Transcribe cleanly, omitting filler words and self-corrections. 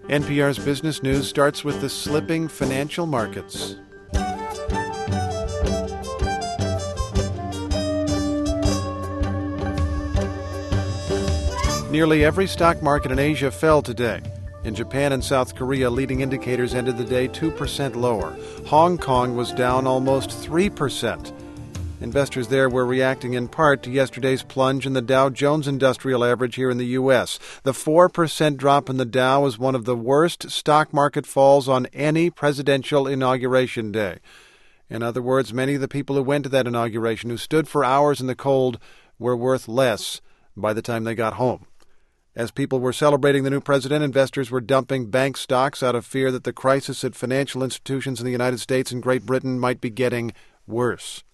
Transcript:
NPR's Business News starts with the slipping financial markets. Nearly every stock market in Asia fell today. In Japan and South Korea, leading indicators ended the day 2% lower. Hong Kong was down almost 3%. Investors there were reacting in part to yesterday's plunge in the Dow Jones Industrial Average here in the U.S. The 4% drop in the Dow was one of the worst stock market falls on any presidential inauguration day. In other words, many of the people who went to that inauguration, who stood for hours in the cold, were worth less by the time they got home. As people were celebrating the new president, investors were dumping bank stocks out of fear that the crisis at financial institutions in the United States and Great Britain might be getting worse.